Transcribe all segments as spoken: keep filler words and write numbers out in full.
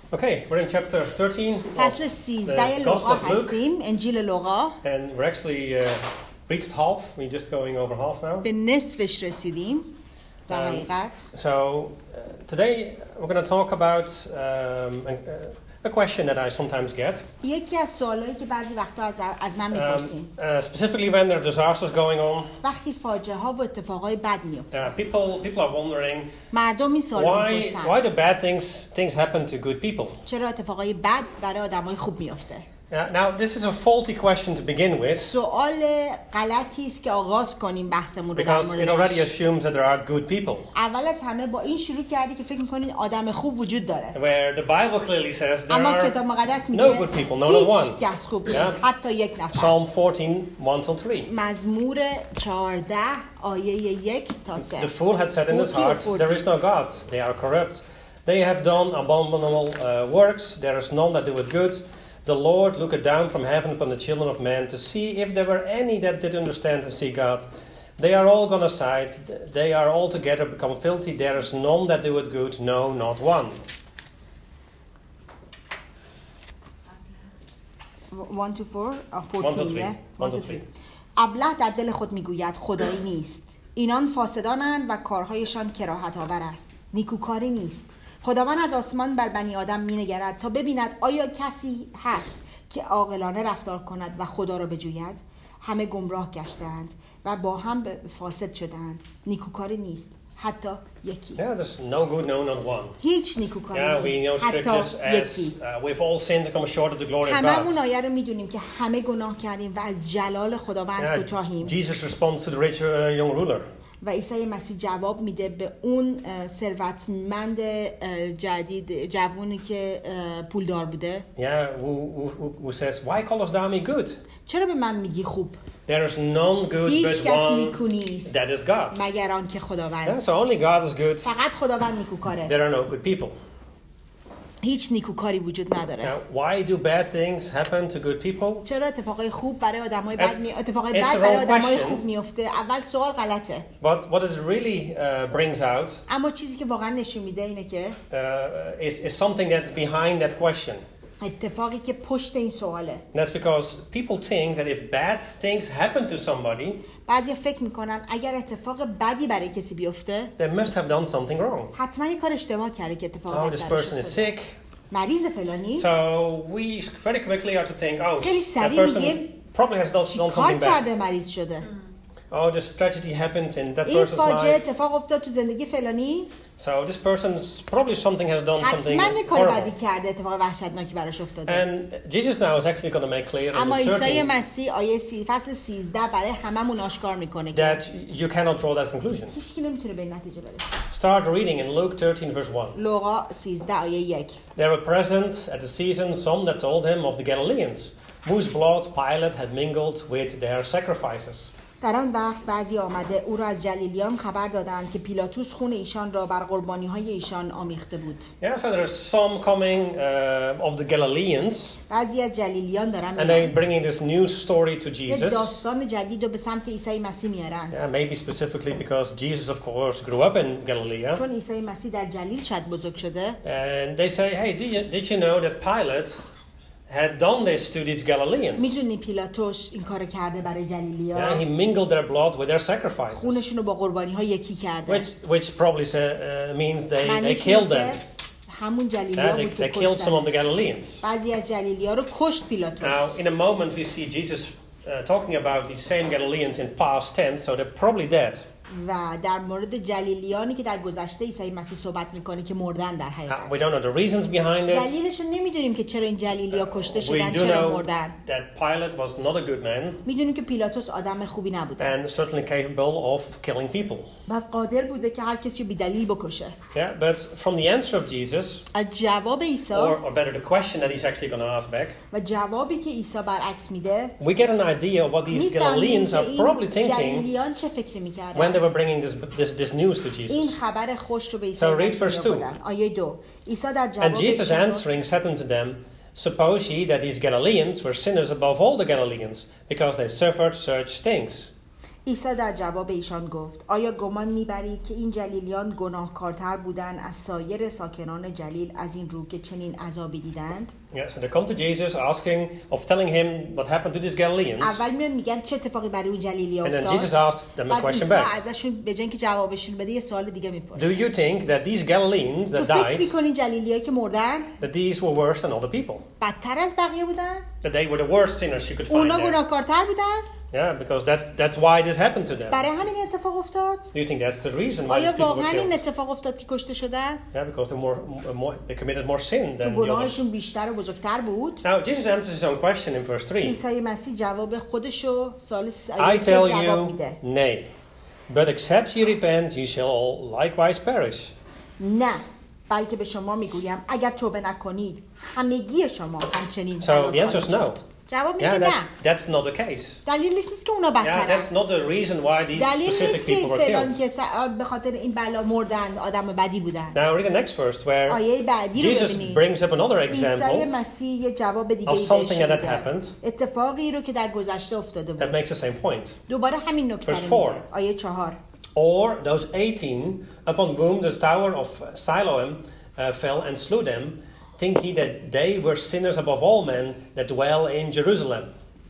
Okay, we're in chapter thirteen. فصل سیزده لوقا هستیم، انجیل لوقا. And we're actually uh, reached half. We're just going over half now. به نصفش رسیدیم در Um, حقیقت. So uh, today we're going to talk about um, a, a question that I sometimes get. یکی از سوالایی که بعضی وقتا از از من Um, میپرسین uh, specifically when there are disasters going on. وقتی فاجعه ها و اتفاقای بد میفته، Uh, people people are wondering مردم این سوال why میپرسن why do bad things things happen to good people? چرا اتفاقای بد برای آدمای خوب میفته؟ Uh, now this is a faulty question to begin with سوال غلطی است که آغاز کنیم بحثمون رو در because it already موردش. assumes that there are good people. اول از همه با این شروع کردی که فکر می‌کنین آدم خوب وجود داره، Where the Bible clearly says there اما are کتاب مقدس no میگه good people, no not one. هیچ کس خوب نیست، Yeah. حتی یک نفر. Psalm fourteen, one till three. مزمور چهارده آیه یک تا سه. The fool had said in his fourteen or heart, fourteen. there is no God, they are corrupt. They have done abominable uh, works, there is none that do it good. The Lord looked down from heaven upon the children of men to see if there were any that did understand and see God. They are all gone aside, they are altogether become filthy, there is none that do it good, no, not one. one to four or One to fourteen three. yeah? One to three. ابله در دل خود میگوید خدایی نیست، اینان فاسدانند و کارهایشان کراهت آور است، نیکوکاری نیست. خداوند از آسمان بر بنی آدم مینگرد تا ببیند آیا کسی هست که عاقلانه رفتار کند و خدا را بجوید. همه گمراه گشتند و با هم فاسد شدند، نیکوکاری نیست حتی یکی. Yeah, there's no good, no, not one. هیچ نیکوکاری Yeah, we know نیست scriptures حتی as یکی. uh, we've all sinned and come short of the glory of هممون God. آیه رو میدونیم که همه گناه کردیم و از جلال خداوند Yeah, کوتاهیم. Jesus responds to the rich uh, young ruler. و عیسی مسیح جواب میده به اون اه، ثروتمند اه، جدید جوونی که اه، پولدار بوده. Yeah, who, who, who says, why callest thou me good? چرا به من میگی خوب؟ There is none good هیچ but کس one نیکو نیست that is God. مگر آن که Yeah, خداوند. so only God is good. فقط خداوند نیکوکاره، There are no good people. هیچ نیکوکاری وجود نداره. Now, why do bad things happen to good people? چرا اتفاقای خوب برای آدمای بد می اتفاقای It's بد the برای wrong آدمای question. خوب میفته؟ اول سوال غلطه، But what it really uh, brings out اما چیزی که واقعا نشون میده اینه که uh, is, is something that's behind that question. اتفاقی که پشت این سواله. And that's because people think that if bad things happen to somebody, بعضیا فکر میکنن اگر اتفاق بدی برای کسی بیفته they must have done something wrong. حتما یه کار اشتباه کرده که اتفاق Oh, بد this براش person is افتاده. sick. مریض فلانی So we very quickly are to think, oh, خیلی that سریع person میگیم probably has done, done چی کار something bad. کرده مریض شده؟ Oh, this tragedy happened in that این person's فاجعه life. اتفاق افتاد تو زندگی فلانی، So this person's probably something has done something حتما یه کار بدی horrible. کرده، اتفاق وحشتناکی براش افتاده. And Jesus now is actually going to make clear اما in عیسی thirteen مسیح آیه سی فصل سیزده برای هممون آشکار میکنه که that you cannot draw that conclusion. هیچ کی نمیتونه به این نتیجه برسه. Start reading in Luke thirteen verse one. لوقا سیزده آیه یک. There were present at the season some that told him of the Galileans, whose blood Pilate had mingled with their sacrifices. در آن وقت بعضی آمده او را از جلیلیان خبر دادند که پیلاطوس خون ایشان را بر قربانی‌های ایشان آمیخته بود. Yeah, so there's some coming uh, of the Galileans, بعضی از جلیلیان دارن and they میان bringing this news story to یه Jesus. داستان جدید رو به سمت عیسی مسیح میارن. Yeah, maybe specifically because Jesus, of course, grew up in Galilee. چون عیسی مسیح در جلیل شاید بزرگ شده. And they say, hey, did you, did you know that Pilate had done this to these Galileans? میدونی پیلاطوس این کارو کرده برای Yeah, جلیلیا، he mingled their blood with their sacrifices, خونشون رو با قربانی ها یکی کرده. which which probably say, uh, means they, they معنیش killed اینه them. که همون Yeah, جلیلیا they, بود they که killed some of the کشتن. Galileans. بعضی از جلیلیا رو کشت پیلاطوس. Now, in a moment, we see Jesus uh, talking about these same Galileans in past tense, so they're probably dead. و در مورد جلیلیانی که در گذشته عیسی مسیح صحبت میکنه که مردن در Uh, we حقیقت. don't know the reasons behind it. دلیلش رو نمیدونیم که چرا این جلیلیا کشته We شدن، do چرا know مردن. that Pilate was not a good man میدونیم که پیلاطوس آدم خوبی نبوده. and certainly capable of killing people. بس قادر بوده که هر کسی رو بی‌دلیل بکشه. Yeah, but from the answer of Jesus, از جواب عیسی or, or better the question that he's actually going to ask back, و جوابی که عیسی برعکس میده، we get an idea of what these میفهمیم Galileans که are probably این thinking جلیلیان چه فکری when they میکردن. were bringing this, this, this news to این Jesus. خبر خوش رو به عیسی So read verse مسیح two. آوردن. آیه دو. عیسی در And جواب Jesus ایشان گفت، answering said unto them, Suppose ye that these Galileans were sinners above all the Galileans, because they suffered such things. عیسی در جواب ایشان گفت آیا گمان میبرید که این جلیلیان گناهکارتر بودند از سایر ساکنان جلیل از این رو که چنین عذابی دیدند؟ Yeah, so they come to Jesus asking, of telling him what happened to these Galileans. اول میان میگن چه اتفاقی برای اون جلیلی And then افتاد؟ Jesus asks them a بعد question عیسی back. ازشون به جای اینکه جوابشون بده یه سوال دیگه Do میپرسه. you think that these Galileans تو that فکر died, میکنی جلیلیایی که مردن that these were worse than other people? بدتر از بقیه بودن؟ That they were the worst sinners you could find اونا there? گناهکارتر بودن؟ Yeah, because that's that's why this happened to them. برای همین این اتفاق افتاد؟ Do you think that's the reason why آیا these people were واقعا این killed? اتفاق افتاد که کشته شدن؟ Yeah, because they more, more they committed more sin چون than the others. گناهشون بیشتر و بزرگتر بود. Now Jesus answers his own question in verse three. عیسی مسیح جواب خودشو سوال س- I آیه سه tell جواب you, میده. nay. But except ye repent, ye shall all likewise perish. نه، بلکه به شما میگویم اگر توبه نکنید همگی شما همچنین So هلاک the answer is خواهید no. شد. جواب Yeah, میگه نه. that's that's not the case. دلیلش نیست که اونا Yeah, بدترن. that's not the reason why these دلیل specific نیست که people were فلان killed. کسا به خاطر این بلا مردن آدم بدی بودن. Now read the next verse where آیه بعدی رو Jesus ببینید. brings up another عیسی example مسیح یه جواب دیگه of ای something بهشون that had میده. happened اتفاقی رو که در گذشته افتاده that بود. makes the same point. دوباره همین نکته Verse رو four. میگه. آیه چهار. Or those eighteen upon whom the tower of Siloam uh, fell and slew them, think ye that they were sinners above all men that dwell in Jerusalem?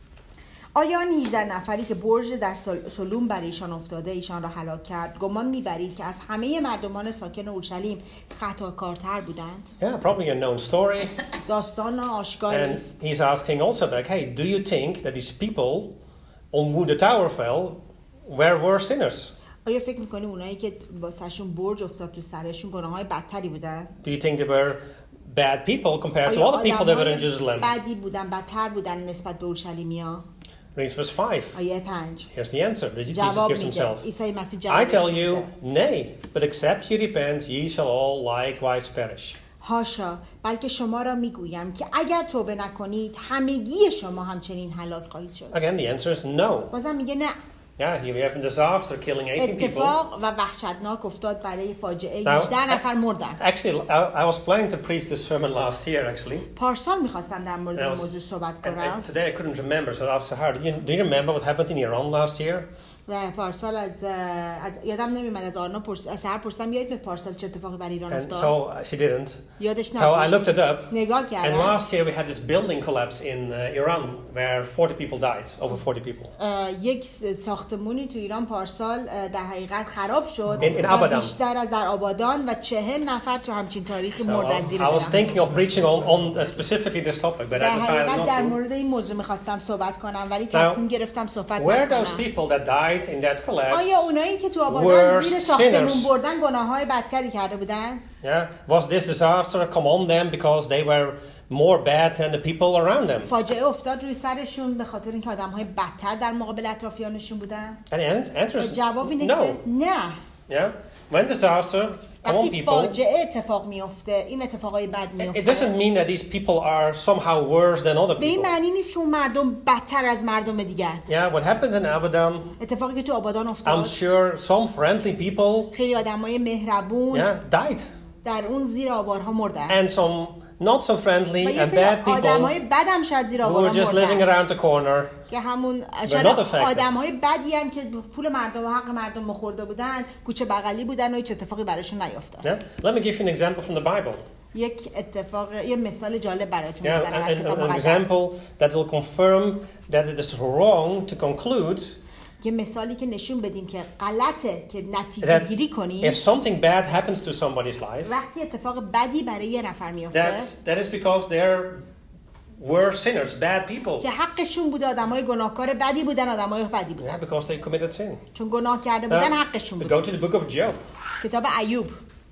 آیا آن هجده نفری که برج در سل- سلوم بر ایشان افتاده ایشان را هلاک کرد گمان میبرید که از همه مردمان ساکن اورشلیم خطاکارتر بودند؟ Yeah, probably a known story. داستان آشکاری And است. he's asking also back, hey, do you think that these people on who the tower fell were worse sinners? آیا فکر میکنی اونایی که واسهشون برج افتاد تو سرشون گناههای بدتری بودن؟ Do you think they were bad people compared to آیا other people that were in آدم‌های Jerusalem? بدی بودن بدتر بودن نسبت به اورشلیمیا؟ Read verse five. آیه پنج. Here's the answer that Jesus جواب gives میده. himself. عیسی مسیح I جواب tell you, میده. nay, but except ye repent, ye shall all likewise perish. هاشا، بلکه شما را میگویم که اگر توبه نکنید همگی شما همچنین هلاک خواهید شد. Again, the answer is no. بازم میگه نه. Yeah, here we have a disaster killing eighteen people. اتفاق و وحشتناک افتاد برای فاجعه Now, هجده نفر مردن. Actually, I, I was planning to preach this sermon last year, actually. پارسال میخواستم در مورد And I این was- موضوع صحبت And, کنم and today I couldn't remember, so I asked Sahar, do you, do you remember what happened in Iran last year? و پارسال از, از یادم نمیاد از آرنا پرس از سر پرسیدم یادت پارسال چه اتفاقی برای ایران And افتاد؟ so uh, she didn't. یادش So I looked نبود. it up. نگاه And کردم. last year we had this building collapse in uh, Iran where forty people died, over forty people. اه، یک ساختمونی تو ایران پارسال اه، در حقیقت خراب شد In- in و Abadan. بیشتر از در آبادان و چهل نفر تو همچین تاریخی So مردن زیر I was درختان. thinking of preaching on, on uh, specifically this topic, but در I decided حقیقت not در to. مورد این موضوع میخواستم صحبت کنم ولی تصمیم گرفتم صحبت Were those نکنم. people that died in that collapse, آیا اونایی که تو آبادان were زیر ساختمون sinners. بردن گناههای بدتری کرده بودن؟ yeah, was this disaster come on them because they were more bad than the people around them? فاجعه افتاد روی سرشون به خاطر اینکه آدم‌های بدتر در مقابل اطرافیانشون بودن؟ And the an- answer is جواب اینه no. که نه. Yeah, when disaster come on وقتی people, فاجعه اتفاق میفته این اتفاقای بد it میفته. doesn't mean that these people are somehow worse than other به این people. معنی نیست که اون مردم بدتر از مردم دیگر. Yeah, what happened in Abadan, اتفاقی که تو آبادان I'm افتاد sure some friendly people, خیلی آدمای مهربون yeah, died. در اون زیر آوارها مردن And some not so friendly و یه and سری bad people آدمای بدم شاید زیر who آوارها were just living مردن around the corner. که همون شاید not affected. آدمای بدی هم که پول مردم و حق مردم مخورده بودن کوچه بغلی بودن و هیچ اتفاقی براشون نیفتاد. Yeah? Let me give you an example from the Bible. یک اتفاق یه مثال جالب براتون Yeah, میزنم از an, کتاب an مقدس. example that will confirm that it is wrong to conclude یه مثالی که نشون بدیم که غلطه که نتیجه that گیری کنیم if something bad happens to somebody's life, وقتی اتفاق بدی برای یه نفر میفته that, that is because they're were sinners, bad people. که حقشون بوده آدمای گناهکار بدی بودن آدمای بدی Yeah, بودن because they committed sin. چون گناه کرده بودن Uh, حقشون we بوده. go to the book of Job. کتاب ایوب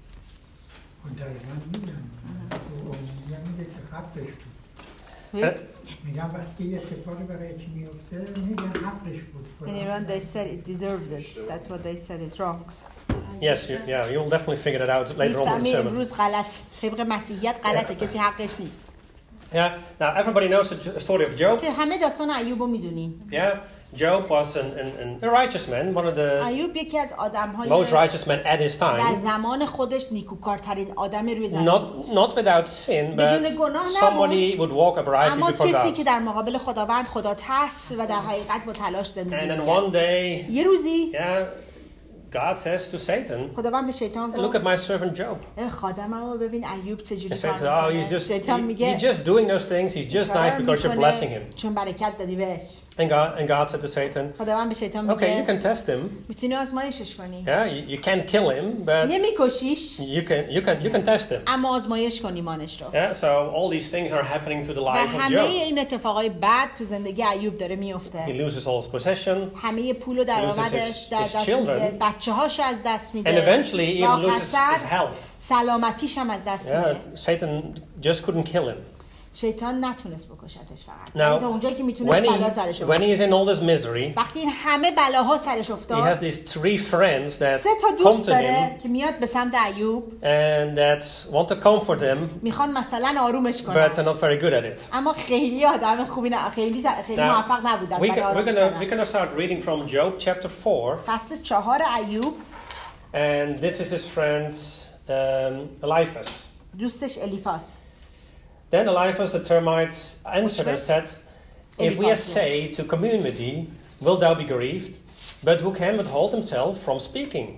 دقیقا میگم میگه که حقش بود Uh, میگم وقتی یه اتفاقی برای چی میفته میگن حقش بود In Iran they said it deserves it. That's what they said is wrong. yes, you, yeah, you'll definitely figure it out later on in the میفهمی sermon. امروز غلط طبق مسیحیت غلطه کسی حقش نیست. Yeah. Now everybody knows the j- story of Job. که همه داستان ایوب رو میدونین. Yeah. Job was an, an, an, a righteous man, one of the ایوب یکی از آدم‌های most righteous men at his در time. زمان خودش نیکوکارترین آدم روی زمین Not بود. not without sin, بدون but گناه somebody نبود. would walk uprightly اما before کسی God. که در مقابل خداوند خدا ترس و در حقیقت با تلاش زندگی And then می‌کرد. one day, یه روزی yeah, God says to Satan, خداوند به شیطان "Look at گفت my servant Job." ای خادمم رو ببین ایوب He چجوری says, کار "Oh, he's می‌کنه. just شیطان he- میگه he's just doing those things. He's just nice because you're blessing him." چون برکت دادی بهش. And God and God said to Satan, خداوند به شیطان "Okay, you میگه can test him. میتونی آزمایشش کنی. Yeah, you, you can't kill him, but نمیکشیش you can you can you can test him." اما آزمایش کن ایمانش رو. Yeah, so all these things are happening to the و life of همه Job. این اتفاقای بد تو زندگی ایوب داره He میفته. loses all his possession, همه پول و درآمدش his- در his دست children. میده، بچه‌هاش از دست and میده. eventually و even loses آخر his health. سلامتیش هم از دست میده. Yeah, Satan just couldn't kill him. شیطان نتونست بکشتش فقط. Now, یعنی تا اونجایی که when میتونست بلا he سرش when آورد. he is in all this misery, وقتی این همه بلاها سرش he افتاد، has these three friends that سه تا come دوست to داره him که میاد به سمت ایوب، and that want to comfort him, میخوان مثلا آرومش but کنن. they're not very good at it. اما خیلی آدم خوبی نه، خیلی خیلی Now, موفق نبودن We برای can, we're آروم gonna we're کردن. gonna start reading from Job chapter four, فصل چهار ایوب، and this is his friend um, Eliphaz. دوستش الیفاس. Then Eliphaz the Termite answered and Which said, "If we Eliphaz, essay to commune with thee, wilt thou be grieved? But who can withhold himself from speaking?"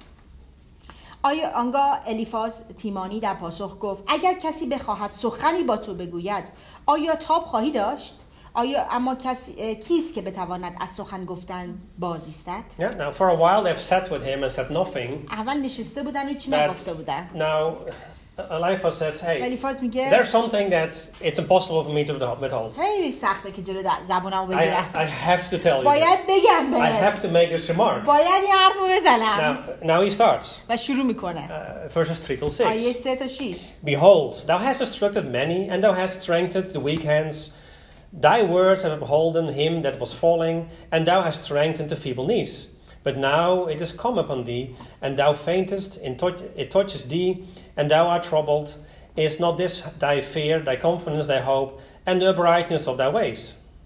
آیا آنگاه الیفاس تیمانی در پاسخ گفت اگر کسی بخواهد سخنی با تو بگوید آیا تاب خواهی داشت؟ آیا اما کسی کیست که بتواند از سخن گفتن باز ایستد؟ Yeah. Now, for a while they've sat with him and said nothing. اول نشسته بودن و چی But نگفته بودن. now Eliphaz says, "Hey, الیفاس میگه there's something that it's impossible for me to withhold. خیلی سخته که جلو زبونمو I, بگیرم. I have to tell you باید this. بگم I بهت. have to make this remark." باید این حرفو بزنم. Now, now he starts, و شروع میکنه. uh, verses three till آیه six. سه تا شش. Behold, thou hast instructed many, and thou hast strengthened the weak hands. Thy words have upholden him that was falling, and thou hast strengthened the feeble knees. But now it is come upon thee, and thou faintest, and touch- it touches thee, and thou art troubled. Is not this thy fear, thy confidence, thy hope, and the uprightness of thy ways?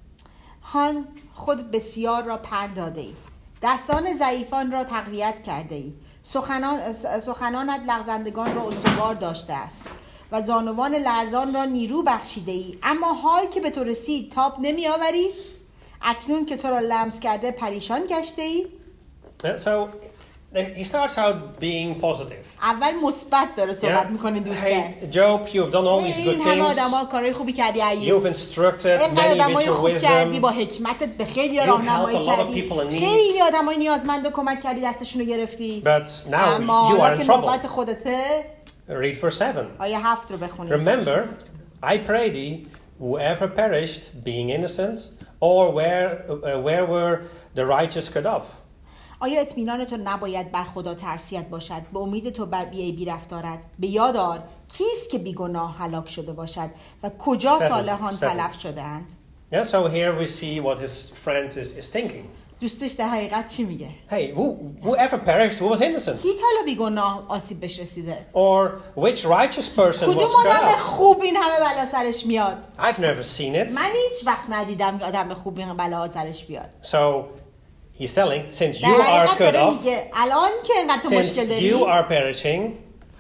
هان خود بسیار را پند داده ای، دستان ضعیفان را تقویت کرده ای، سخنان سخنانت لغزندگان را استوار داشته است و زانوان لرزان را نیرو بخشیده ای. اما حال که به تو رسید تاب نمی آوری؟ اکنون که تو را لمس کرده پریشان گشته ای؟ Uh, So he starts out being positive. اول مثبت داره صحبت میکنه دوسته. Hey, Job, you have done all these good این همه things. آدم ها کارهای خوبی کردی ایوب. You've instructed اینقدر many آدم with های your خوب کردی wisdom. با حکمتت به خیلی You've راهنمایی helped a lot of کردی، people in need. خیلی آدم های نیازمند رو کمک کردی دستشون رو گرفتی. But now اما you are حالا in که trouble. نوبت خودته Read verse seven. آیه هفت رو بخونید. Remember, I pray thee, whoever perished, being innocent, or where uh, where were the righteous cut off? آیا اطمینان تو نباید بر خدا ترسیت باشد؟ به امید تو بر بی‌عیبی رفتارد. به یاد آر کیست که بیگناه هلاک شده باشد و کجا Seven. صالحان Seven. تلف شده‌اند؟ Yeah, so here we see what his friend is, is thinking. دوستش در حقیقت چی میگه؟ Hey, who, whoever perished, who was innocent? کی حالا بیگناه آسیب بهش رسیده؟ Or which righteous person کدوم was cut آدم off? خوب این همه بلا سرش میاد؟ I've never seen it. من هیچ وقت ندیدم که آدم خوب این بلا سرش بیاد. So he's telling, since در you are حقیقت cut داره off, میگه الان که اینقدر تو since مشکل داری you are perishing,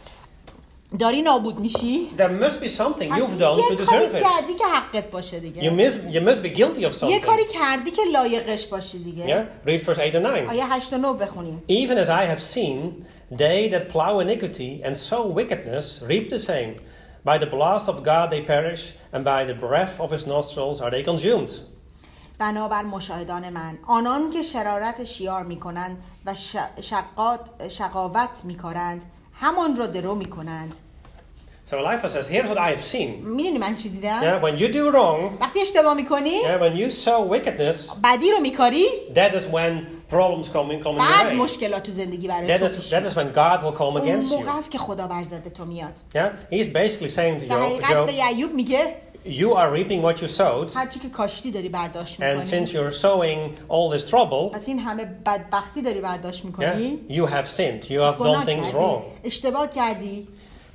داری نابود میشی، there must be something پس you've done to یه کاری deserve it. کردی که حقت باشه You دیگه. must, you must be guilty of یه something. کاری کردی که لایقش باشی دیگه. Yeah? Read verse eight and nine. آیه هشت و نه بخونیم. Even as I have seen, they that plow iniquity and sow wickedness reap the same. By the blast of God they perish, and by the breath of his nostrils are they consumed. بنابر مشاهدان من آنان که شرارت شیار میکنند و شقات شقاوت میکارند همان را درو میکنند. So Eliphaz says, here's what I have seen. میدونی من چی دیدم؟ Yeah, when you do wrong, وقتی اشتباه میکنی yeah, when you sow wickedness, بدی رو میکاری، that is when problems come in, come in بعد your way. مشکلات تو زندگی برای That تو is, پیش that میاد. is when God will come اون against you. موقع است که خدا بر ضد تو میاد. Yeah, he's basically saying to در Job, حقیقت Job, به ایوب میگه you are reaping what you sowed, هرچی که کاشتی داری برداشت and میکنی. since you're sowing all this trouble, از این همه بدبختی داری برداشت yeah, میکنی. you have sinned. You از have گناه done things کردی، wrong. اشتباه کردی.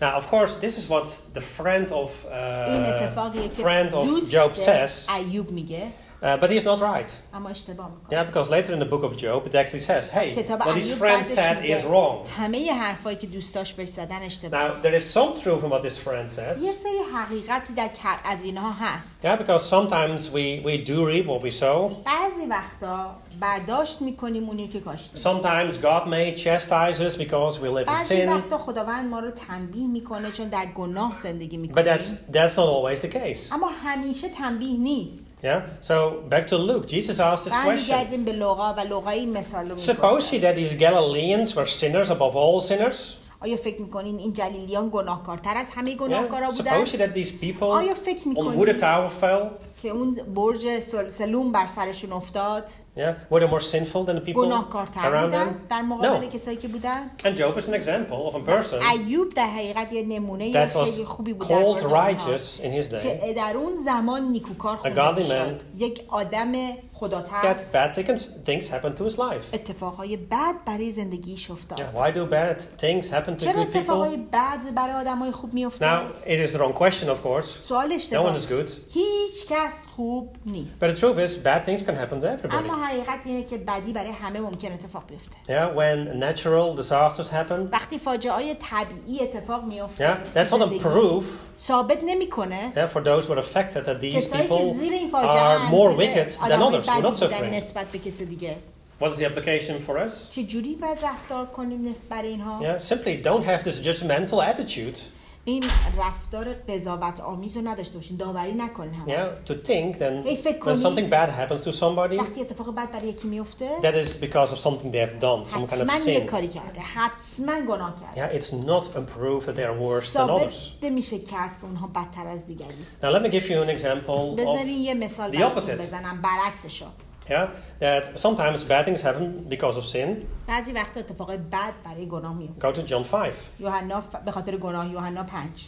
Now, of course, this is what the friend of این uh, اتفاقیه که friend of دوست Job says, ایوب میگه uh, but he's not right. اما اشتباه میکنه. Yeah, because later in the book of Job, it actually says, hey, کتاب what his ایوب friend بعدش said میگه is wrong. همه حرفایی که دوستاش بهش زدن اشتباه Now, است. there is some truth in what this friend says. یه سری حقیقتی در ک- از اینها هست. Yeah, because sometimes we, we do reap what we sow. بعضی وقتا برداشت میکنیم اونی که کاشتیم. Sometimes God may chastise us because we live in بعضی sin. وقتا خداوند ما رو تنبیه میکنه چون در گناه زندگی But میکنیم. that's that's not always the case. اما همیشه تنبیه نیست. Yeah. So back to Luke. Jesus asked this question. برمیگردیم به لوقا و لوقا این مثال رو Suppose ye میپرسه. that these Galileans were sinners above all sinners. آیا فکر میکنین این جلیلیان گناهکارتر از همه Yeah. گناهکارا بودن؟ Suppose ye that these people آیا فکر on میکنین would a tower fell. که اون برج سل- سلوم بر سرشون افتاد Yeah. Were they more sinful than the people گناهکارتر around بودن them? در مقابل No. کسایی که بودن؟ And Job is an example of a person ایوب در حقیقت یه نمونه that was خیلی خوبی بود در called مورد اونها. righteous in his day. که در اون زمان نیکوکار A خونده godly شد. man. یک آدم That خداترس bad things things happen to his life. اتفاقهای بد برای زندگیش افتاد. Yeah. Why do bad things happen to چرا good people? اتفاقهای بد برای آدمای خوب میافتاد؟ Now, it is the wrong question, of course. سوال No one اشتباه. is good. هیچ کس خوب نیست. But the truth is, bad things can happen to everybody. اما حقیقت اینه که بدی برای همه ممکن اتفاق بیفته. Yeah, when natural disasters happen. وقتی فاجعه های طبیعی اتفاق میفته Yeah, that's not a زندگی، proof. ثابت نمیکنه Yeah, for those who are affected that these کسایی که people زیر این فاجعه are more زیر wicked than آدمای others who are بدی not بودن suffering. نسبت به کس دیگه. What is the application for us? چه جوری باید رفتار کنیم نسبت برای اینها؟ Yeah, simply don't have this judgmental attitude. این رفتار قضاوت آمیز رو نداشته باشین، داوری نکنین هم. Yeah, to think then هی فکر when کنید something bad happens to somebody, وقتی اتفاق بد برای یکی میفته that is because of something they have done, some kind of حتما یک sin. کاری کرده، حتما گناه کرده. Yeah, it's not a proof that they are worse than ثابت others. نمیشه کرد که اونها بدتر از دیگری است. Now let me give you an example بذارین of یه مثال the براتون opposite. بزنم برعکسشو. yeah, that sometimes bad things happen because of sin. بعضی وقتا اتفاق بد برای گناه میفته. Go to John five. یوحنا ف- به خاطر گناه یوحنا پنج.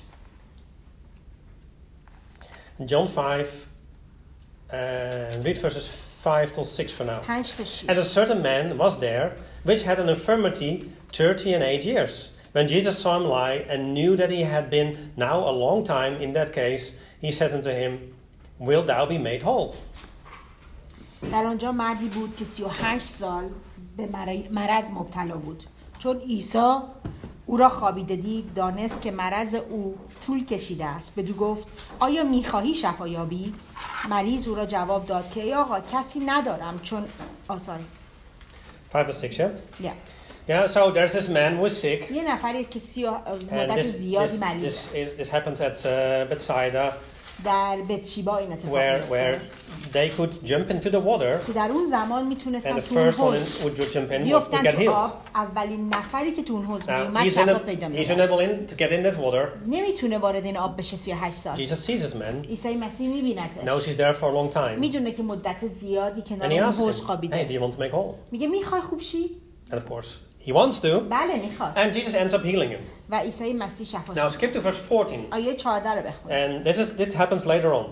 John five, and read verses five till six for now. پنج تا شش. And a certain man was there, which had an infirmity thirty and eight years. When Jesus saw him lie, and knew that he had been now a long time in that case, he said unto him, Wilt thou be made whole? در آنجا مردی بود که سی و هشت سال به مر- مرض مبتلا بود. چون عیسی او را خوابیده دید، دانست که مرض او طول کشیده است. بدو گفت آیا میخواهی شفا یابی؟ مریض او را جواب داد که ای آقا کسی ندارم چون آساری. Five or six, yeah? yeah. Yeah, so there's this man who is sick. یه نفری که سی و- And مدت this, زیادی this, مریضه. this, is, this happened at uh, Bethsaida, در بتشیبا این اتفاق where, میفته. where they could jump into the water, که در اون زمان and میتونستن the تو اون first one حوض in, would jump in would, would بیفتن get تو healed. آب. اولین نفری که تو اون حوض Now, میومد he's, شفا in پیدا a, he's می‌کرد. unable in, to get in that water. نمیتونه وارد این آب بشه سی و هشت سال. Jesus sees this man, عیسی مسیح میبینتش. knows he's there for a long time. میدونه که مدت زیادی کنار And he اون asks حوض him, hey, do خوابیده. you want to make whole? میگه میخوای خوب شی؟ And of course, he wants to. بله میخواد. And Jesus ends up healing him. و عیسی مسیح شفا Now شد. skip to verse fourteen. آیه چهارده رو بخون. And this is this happens later on.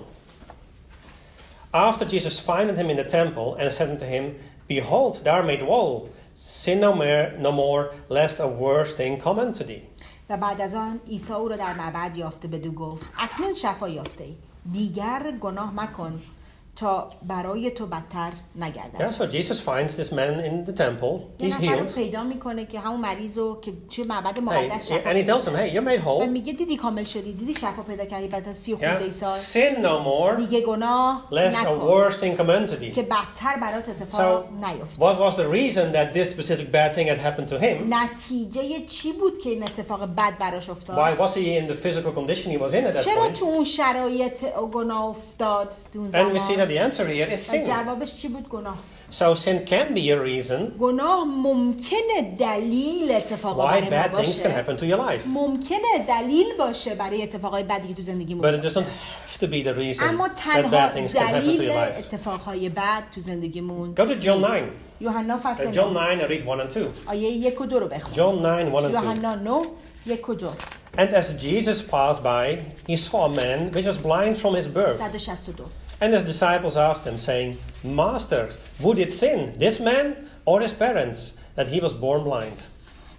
After Jesus findeth him in the temple and said unto him, Behold, thou art made whole. Sin no more, no more, lest a worse thing come unto thee. و بعد از آن عیسی او را در معبد یافته بدو گفت اکنون شفا یافته ای. دیگر گناه مکن تا برای تو بدتر Yeah, نگردد. so Jesus finds this man in the temple. یه He's نفر رو healed. پیدا میکنه که همون مریض رو که توی معبد Hey, مقدس شفا and he tells him, پیدا hey, you're made و whole. میگه دیدی کامل شدی، دیدی شفا پیدا کردی بعد از سی و خورده ای Yeah, سال. sin no more, دیگه گناه lest a نکن worse thing come unto thee. که بدتر برات اتفاق So, نیفته. what was the reason that this specific bad thing had happened to him? نتیجه چی بود که این اتفاق بد براش Why افتاد؟ was he in the physical condition he was in at that چرا point? تو اون شرایط گناه افتاد تو اون And we see that زمان؟ the answer here is و sin. جوابش چی بود؟ گناه. So sin can be a reason گناه ممکنه دلیل اتفاقا why برای ما bad things can باشه. happen to your life. ممکنه دلیل باشه برای اتفاقای بدی که تو زندگی But ما it doesn't have to be the reason اما that تنها bad things can happen to دلیل your life. اتفاقهای بد تو زندگیمون Go to John نیست. nine. یوحنا Uh, فصل John نه nine, I read one and two. آیه یک و دو رو بخون. John nine, one and two. یوحنا نه یک و دو. And as Jesus passed by, he saw a man which was blind from his birth. صد و شصت و دو. And his disciples asked him, saying, Master, who did sin, this man or his parents, that he was born blind?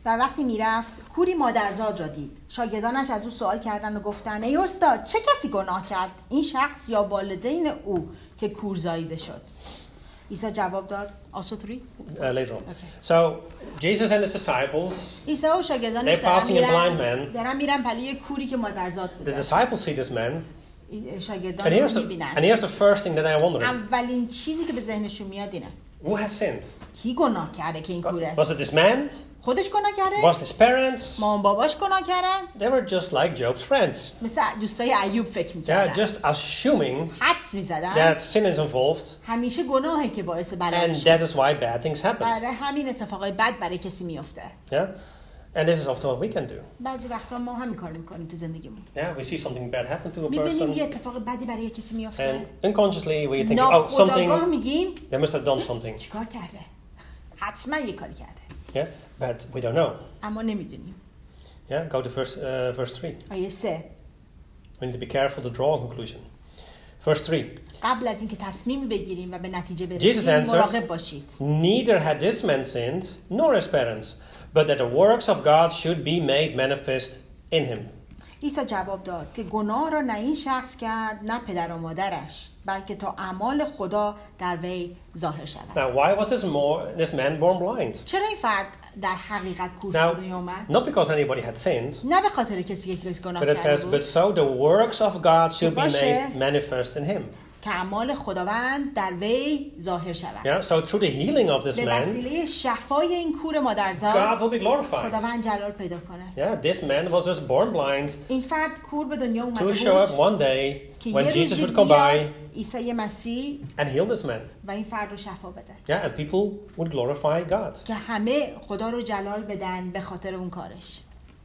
و وقتی میرفت کوری مادرزاد را دید. شاگردانش از او سوال کردند و گفتند ای استاد چه کسی گناه کرد؟ این شخص یا والدین او که کور زاییده شد؟ عیسی جواب داد also three? Uh, later on. Okay. So Jesus and his disciples, عیسی و شاگردانش they're دارن passing a blind میرن man. دارن میرن پلی کوری که مادرزاد The بوده. disciples see this man, شاگردان and here's رو the, میبینن. and here's the first thing that they're wondering: اولین چیزی که به ذهنشون میاد اینه who has sinned? کی گناه کرده که این کوره؟ Was it this man? خودش گناه کرده؟ Was it his parents? مامان باباش گناه کردن؟ They were just like Job's friends. مثل دوستای ایوب فکر Yeah, میکردن. just assuming حدس میزدن that sin is involved, همیشه گناهه که باعث بلا and میشه. that is why bad things happen. برای همین اتفاقای بد برای کسی میفته. Yeah, and this is often what we can do. بعضی وقتا ما همین کار میکنیم تو زندگیمون. Yeah, we see something bad happen to a میبینیم یه person, اتفاق بدی برای کسی میفته. and unconsciously we think, oh, ناخودآگاه something, میگیم they must have done something. چیکار کرده؟ حتما یه کاری کرده. Yeah, but we don't know. اما نمیدونیم. Yeah, go to verse uh, verse three. آیه سه. We need to be careful to draw a conclusion. Verse three. قبل از اینکه تصمیم بگیریم و به نتیجه Jesus برسیم answered, مراقب باشید. Neither had this man sinned, nor his parents, but that the works of God should be made manifest in him. عیسی جواب داد که گناه را نه این شخص کرد نه پدر و مادرش بلکه تا اعمال خدا در وی ظاهر شود. Now, why was this, more, this man born blind? چرا این فرد در حقیقت کور Now, شده اومد؟ not because anybody had sinned, نه به خاطر کسی که کسی گناه but it کرده says, بود but so the works of God should be باشه. made manifest in him. که اعمال خداوند در وی ظاهر شود. Yeah, so through the healing of this به man, وسیله شفای این کور مادرزاد God will be glorified. خداوند جلال پیدا کنه. Yeah, this man was just born blind این فرد کور به دنیا اومده to show up بود one day که when یه Jesus روزی would come by بیاد عیسی مسیح and heal this man. و این فرد رو شفا بده. Yeah, and people would glorify God. که همه خدا رو جلال بدن به خاطر اون کارش.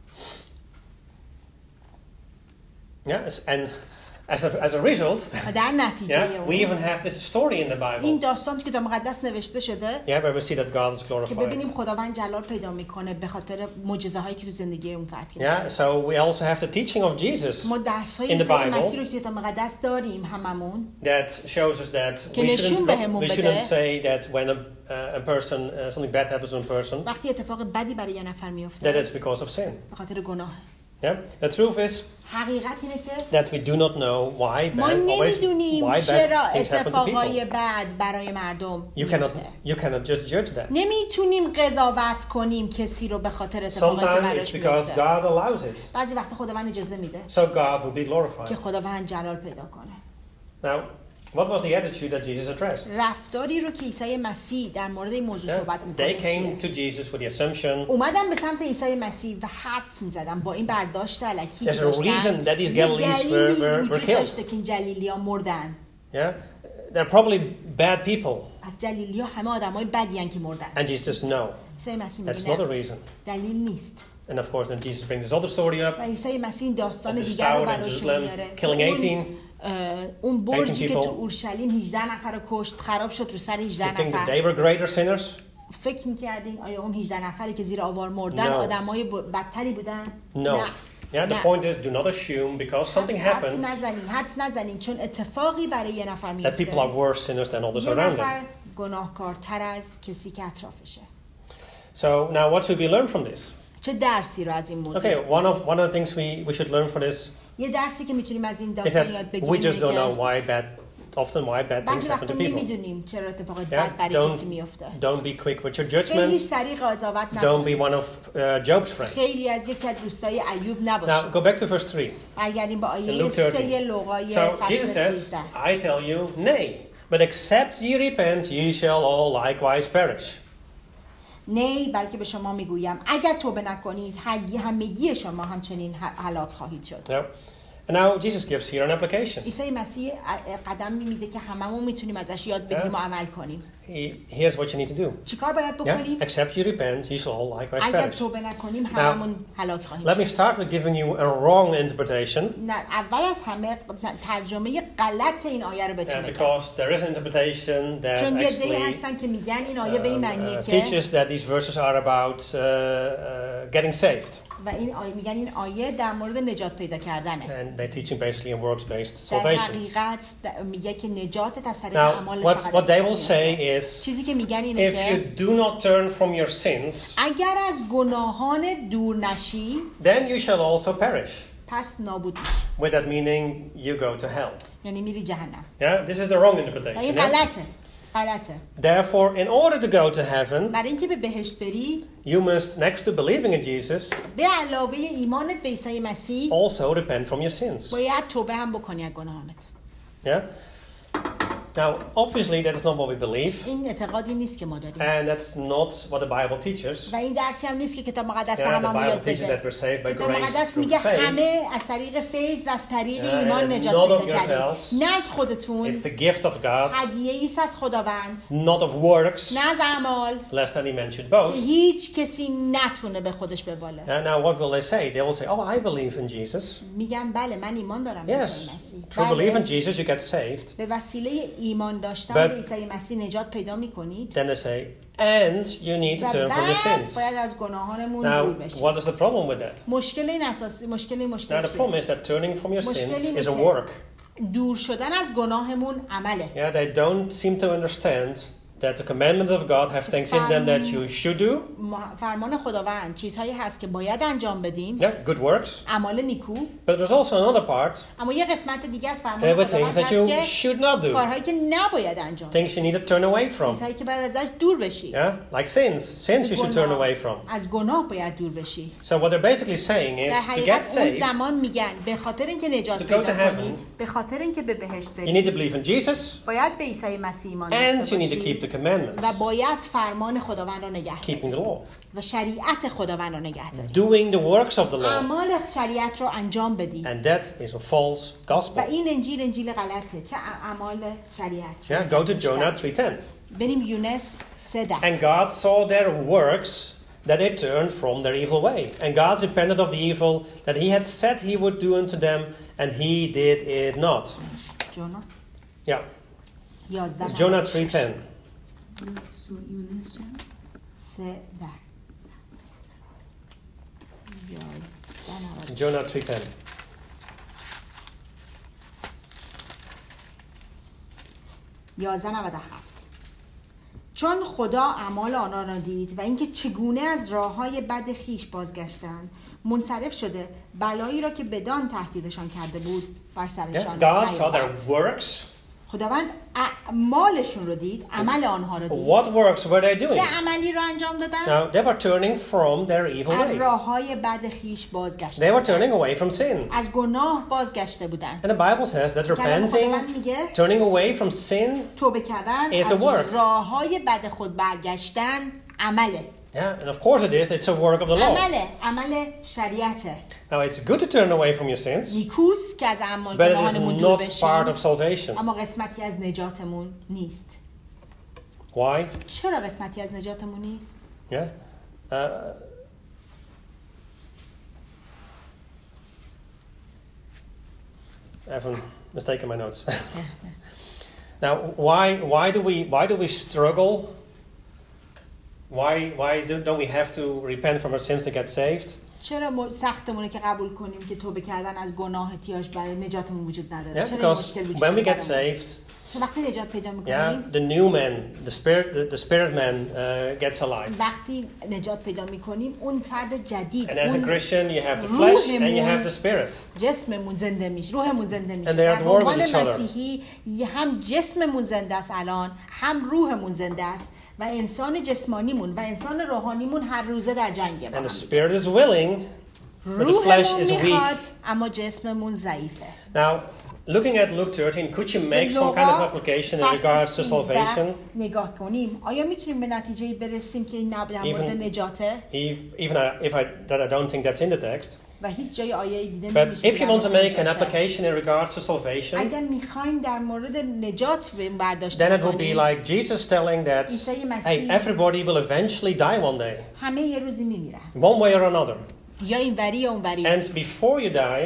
Yeah, and as a, as a result, و در نتیجه yeah, we اون even have this story in the این Bible. داستان که کتاب مقدس نوشته شده Yeah, where we see that God is که glorified. ببینیم خداوند جلال پیدا میکنه به خاطر معجزه هایی که تو زندگی اون فرد کرده. Yeah, so we also have the teaching of Jesus ما درس in های the عیسی Bible مسیح رو که کتاب مقدس داریم هممون that shows us that که we نشون shouldn't, بهمون we بده. shouldn't say that when a, uh, a person, uh, something bad happens to a person, وقتی اتفاق بدی برای یه نفر that میفته it's because of sin. به خاطر گناه. Yeah, the truth is حقیقت اینه که that we do not know why ما bad, always نمیدونیم why چرا bad things happen to اتفاقای people. بد برای مردم You cannot, میفته. you cannot just judge that. نمیتونیم قضاوت کنیم کسی رو به خاطر اتفاقی که Sometimes it's براش because میفته. God allows it, بعضی وقت خداوند اجازه میده so God will be glorified. که خداوند جلال پیدا کنه. Now, what was the attitude that Jesus addressed? رفتاری رو که عیسی مسیح در مورد این موضوع Yeah, صحبت they میکنه came to Jesus with the assumption اومدن به سمت عیسی مسیح و حدس میزدن با این برداشت الکی که there's a داشتن reason that these یه Galileans were, دلیلی were, were وجود killed. داشته که این جلیلی ها مردن. Yeah, they're probably bad people. پس جلیلی ها همه آدم های بدی هن که مردن. And Jesus says, no, عیسی مسیح that's میگه not a نه reason. دلیل نیست. And of course, then Jesus brings this other story up و عیسی مسیح این داستان of the دیگر رو stout in براشون Jerusalem میاره killing اون eighteen. اه، اون برجی که people. تو اورشلیم هجده نفر رو کشت خراب شد رو سر You هجده think that نفر. they were greater sinners? فکر میکردین آیا اون هجده نفری که زیر آوار مردن No. آدمای ب- بدتری بودن؟ No. نه. Yeah, the نه. point is, do not assume because something حرف happens نزنین، حدس نزنین چون اتفاقی برای یه نفر that people are میفته. worse sinners than others یه around them. نفر گناهکارتر از کسی که اطرافشه. So now, what should we learn from this? چه درسی رو از این موضوع؟ Okay, one of one of the things we, we should learn from this یه درسی که میتونیم از این is داستان یاد that بگیریم we just don't know اینه why bad, often why bad که things بعضی happen وقتا to people. نمیدونیم چرا اتفاق Yeah, بد برای کسی don't میفته. don't be quick with your خیلی judgments. سریع قضاوت Don't be نکنید. one of uh, Job's friends. خیلی از یکی از دوستای ایوب Now نباشید. go back to verse three. برگردیم به In آیه Luke سه thirteen. لوقای So فصل Jesus says, سیزده. I tell you, nay, but except ye repent, ye shall all likewise perish. نه بلکه به شما میگویم اگر توبه نکنید هرگی همگی شما همچنین ه- هلاک خواهید شد. No. And now Jesus gives here an application. عیسی مسیح قدم میده که هممون میتونیم ازش یاد بگیریم و عمل کنیم. He, here's what you need to do. چیکار باید بکنیم؟ Yeah? Except you repent, ye shall all likewise اگر perish. توبه نکنیم هممون هلاک خواهیم Let me شد. start with giving you a wrong interpretation. نه اول از همه ترجمه غلط این آیه رو Uh, بهتون بگم. because there is an interpretation that چون یه عده‌ای actually هستن که میگن این آیه به این um, معنیه uh, که teaches that these verses are about uh, uh, getting saved. و این آیه میگن این آیه در مورد نجات پیدا کردنه. And they're teaching basically a works-based در salvation. حقیقت در- میگه که نجاتت از طریق Now, اعمال what, فقط what they will نجات say is, چیزی که میگن اینه if که you do not turn from your sins, اگر از گناهان دور نشی then you shall also perish. پس نابود میشی، With that meaning, you go to hell. یعنی میری جهنم. Yeah, this is the wrong و interpretation. این yeah? غلطه غلطه Therefore, in order to go to heaven, برای اینکه به بهشت بری you must, next to believing in Jesus, به علاوه ایمانت به عیسی مسیح also repent from your sins. باید توبه هم بکنی از گناهانت. Yeah. Now, obviously, that is not what we believe, این اعتقادی نیست که ما داریم and that's not what the Bible teaches. و این درسی هم نیست که کتاب مقدس به Yeah, the هممون Bible یاد teaches that بده. we're saved by کتاب grace مقدس through میگه faith. همه از طریق فیض و از طریق Yeah, ایمان and نجات not of پیدا کردیم. yourselves. نه از خودتون، It's the gift of God, هدیه ایست از خداوند، not of works, نه از اعمال lest any man should که boast. هیچ کسی نتونه به خودش بباله. And now, what will they say? They will say, "Oh, I believe in Jesus." میگم بله من ایمان دارم به Yes, عیسی مسیح. through belief in بله، Jesus, you get saved. به وسیله ایمان داشتن But- به عیسی مسیح نجات پیدا میکنید. Then they say, "And you need to و turn from your بعد sins." باید از گناهانمون دور Now, بشیم. what is the problem with that? مشکل این اساسی مشکل این Now, مشکل the problem چیه؟ is that turning from your مشکل sins اینه is a که work. دور شدن از گناهمون عمله. Yeah, they don't seem to understand that the commandments of God have things in them that you should do. ما- فرمان خداوند چیزهایی هست که باید انجام بدیم، Yeah, good works. اعمال نیکو، But there's also another part اما یه قسمت دیگه از uh, فرمان with things خداوند that you هست که should not do. کارهایی که نباید انجام Things you need to turn away from. چیزهایی که باید ازش دور بشی. Yeah, like sins. Sins you should turn away from. از گناه باید دور بشی. So what they're basically saying is در to get حقیقت اون saved, زمان میگن به خاطر اینکه نجات To go پیدا to heaven, کنید، به خاطر اینکه به بهشت you need to برید، believe in Jesus باید به عیسی مسیح ایمان and داشته you need to keep باشید the commandments. و باید فرمان خداوند را نگه Keeping دارید the law. و شریعت خداوند را نگه دارید. Doing the works of the law. اعمال شریعت را انجام بدید. And that is a false و gospel. این انجیل انجیل غلطه. چه اعمال شریعت را Yeah, go to داشتن. Jonah three ten. بریم یونس سه ده. And God saw their works that they turned from their evil way. And God repented of the evil that he had said he would do unto them, and he did it not. جونا Yeah, یازده it's Jonah three ten. سه ده. یازده نود. Jonah three ten. یازده نود و هفت. چون خدا اعمال آنها را دید و اینکه چگونه از راههای بد خیش بازگشتند، منصرف شده بلایی را که بدان تهدیدشان کرده بود بر Yeah, سرشان God saw نیاورد. their works. خداوند اعمالشون رو دید، عمل آنها رو دید. What works were they doing? چه عملی رو انجام دادن؟ Now, they were turning from their evil از ways. راههای بد خیش They بازگشتند. were turning away from sin. از گناه بازگشته بودند. And the Bible says that کلام repenting, خداوند میگه turning away from sin, توبه کردن is a از work. راههای بد خود برگشتن عمله. yeah, and of course it is, it's a work of the law. عمله، عمل شریعته. Now, it's good to turn away from your sins, نیکوست که از اعمال but it is گناهانمون دور not بشیم، part of salvation. اما قسمتی از نجاتمون نیست. Why? چرا قسمتی از نجاتمون نیست؟ Yeah. Uh, I haven't mistaken my notes. Now, why why do we why do we struggle? Why why do, don't we have to repent from our sins to get saved? چرا ما سختمونه که قبول کنیم که توبه کردن از گناه احتیاج برای نجاتمون وجود نداره؟ Yeah, چرا این because مشکل وجود when we داره get برامون؟ saved, چون وقتی نجات پیدا yeah, میکنیم، the new man, the spirit, the, the spirit man uh, gets alive. وقتی نجات پیدا میکنیم اون فرد جدید، And as a اون Christian, you have the flesh and you have the spirit. جسممون زنده میشه، روحمون زنده میشه. And they are at war with عنوان each other. مسیحی هم جسممون زنده است الان، هم روحمون زنده است و انسان جسمانیمون و انسان روحانیمون هر روزه در جنگه. And the spirit is willing, but the flesh روحمون is weak. میخواد اما جسممون ضعیفه. Now, looking at Luke thirteen, could you make some kind of application in فصل regards to سیزده salvation? نگاه کنیم آیا میتونیم به نتیجه برسیم که این نبود در مورد Even- نجاته If, even I, if I, that I don't think that's in the text. و هیچ جای آیه دیده But نمیشه if you در want to مورد make an نجاته. application in regards to salvation, اگر میخواین در مورد نجات برداشت then it will be بکنیم، like Jesus telling that, عیسی hey, مسیح everybody will eventually die one day, همه یه روزی میمیرن، one way or another. یا این وری یا اون وری. And before you die,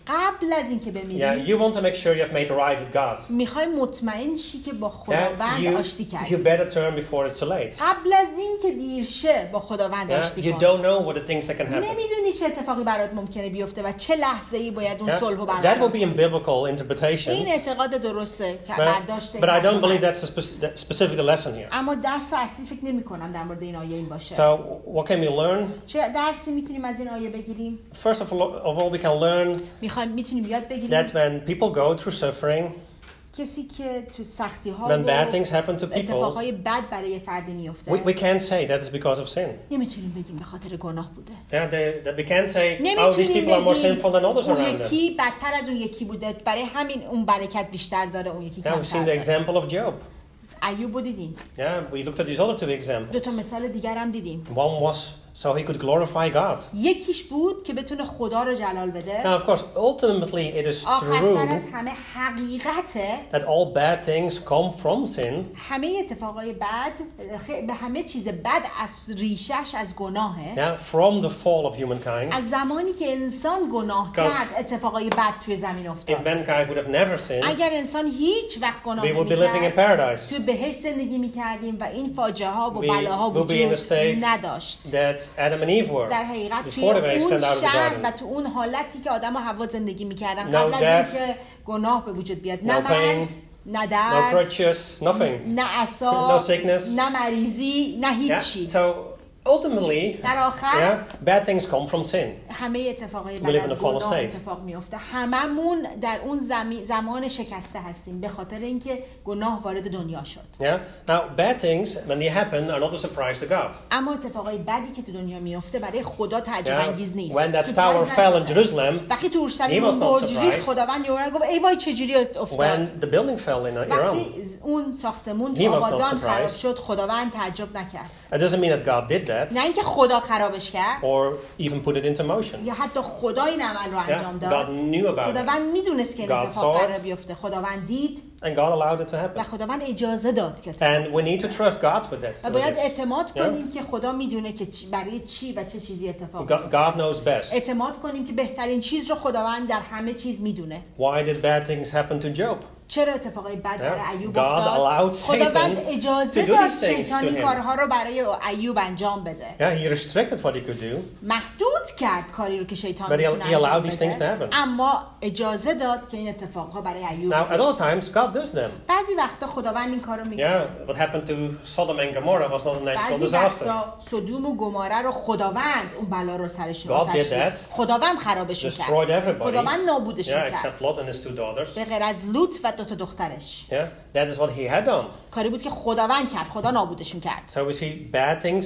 قبل از اینکه Yeah, بمیری you want to make sure you have made right with God. میخوای مطمئن شی که با Yeah, خداوند you, آشتی you کردی. better turn before it's too late. قبل از اینکه دیر شه با خداوند Yeah, آشتی you کن. don't know what the things that can happen. نمیدونی چه اتفاقی برات ممکنه بیفته و چه لحظه‌ای باید اون Yeah, صلح رو that will برقرار be in biblical interpretation. این اعتقاد درسته که But, برداشت but I don't ترجمه believe است. that's a spec- that specifically the lesson here. اما درس اصلی فکر نمی کنم در مورد این آیه این باشه. So what can we learn? چه درسی میتونیم از این آیه بگیریم؟ First of all, of all we can learn میخوایم میتونیم یاد بگیریم that when people go through suffering, کسی که تو سختی ها when bad و things happen to people, اتفاقهای بد برای فردی میفته we, we can't say that is because of sin. نمیتونیم بگیم به خاطر گناه بوده. Yeah, they, that we can't say, oh, these نمیتونیم people are more بگیم sinful than others اون around them. یکی بدتر از اون یکی بوده برای همین اون برکت بیشتر داره اون یکی Yeah, we've seen کمتر the داره. example of Job. ایوب رو دیدیم. Yeah, we looked at these other two دو examples. تا مثال دیگر هم دیدیم. One was so he could glorify God. یکیش بود که بتونه خدا رو جلال بده. Now, of course, ultimately it is آخر سر از true همه حقیقته that all bad things come from sin, همه اتفاقای بد خ- به همه چیز بد از ریشش از گناهه. yeah, from the fall of humankind. از زمانی که انسان گناه Because کرد اتفاقای بد توی زمین If افتاد. mankind would have never sinned, اگر انسان هیچ وقت گناه we would be living in نمی‌کرد paradise. توی بهشت زندگی می‌کردیم و این فاجعه ها و We بلاها will be in a وجود state نداشت. that Adam and Eve were در حقیقت توی before they were اون sent out of the شهر garden. و تو اون حالتی که آدم و حوا زندگی می‌کردن No قبل از death, اینکه گناه به وجود بیاد، no نه مرگ، pain, نه No درد، crutches, nothing. نه عصا، No sickness. نه مریضی، نه Yeah. هیچی. So ultimately, در آخر yeah, bad things come from sin. همه اتفاقای We بعد live in از a fallen گناه state. اتفاق میفته. هممون در اون زمی... زمان شکسته هستیم به خاطر اینکه گناه وارد دنیا شد. Yeah. Now, bad things when they happen are not a surprise to God. اما اتفاقای بدی که تو دنیا میفته برای خدا تعجب Yeah. انگیز نیست. When that سورپرایز tower fell in نشده. Jerusalem, وقتی تو he اورشلیم was not برج ریخت surprised. خداوند یهو گفت ای وای چجوری when افتاد. the building fell in Iran, وقتی اون ساختمون He تو was not آبادان خراب surprised. شد خداوند تعجب نکرد. it doesn't mean that God did that نه اینکه خدا خرابش کرد or even put it into motion. یا حتی خدا این عمل رو انجام Yeah. God داد. knew about it, خداوند میدونست که این God اتفاق saw it. قرار بیفته. خداوند دید and God allowed it to و happen. خداوند اجازه داد که And we need to trust God with that. و with باید this. اعتماد Yeah. کنیم که خدا میدونه که چی- برای چی و چه چیزی اتفاق God, میفته. God knows best. اعتماد کنیم که بهترین چیز رو خداوند در همه چیز میدونه. Why did bad things happen to Job? چرا اتفاقای بد Yeah. برای ایوب God افتاد؟ allowed خداوند Satan اجازه to do داد these things شیطان to این him. کارها رو برای ایوب انجام بده. Yeah, he restricted what he could do. محدود کرد کاری رو که شیطان But he- میتونه he allowed انجام these things to بده. happen. اما اجازه داد که این اتفاقها برای ایوب Now, at بیفته. other times, God does them. بعضی وقتا خداوند این کارو میکنه. Yeah, what happened to Sodom and Gomorrah was not a natural بعضی disaster. وقتا سدوم و گماره رو خداوند اون بلا رو سرشون God آتش did ریخت. that. خداوند خرابشون Destroyed کرد. everybody. خداوند نابودشون Yeah, کرد. except Lot and his two daughters. به غیر از لوط و دو تا دخترش. Yeah, that is what he had done. کاری بود که خداوند کرد. خدا نابودشون کرد. So we see bad things.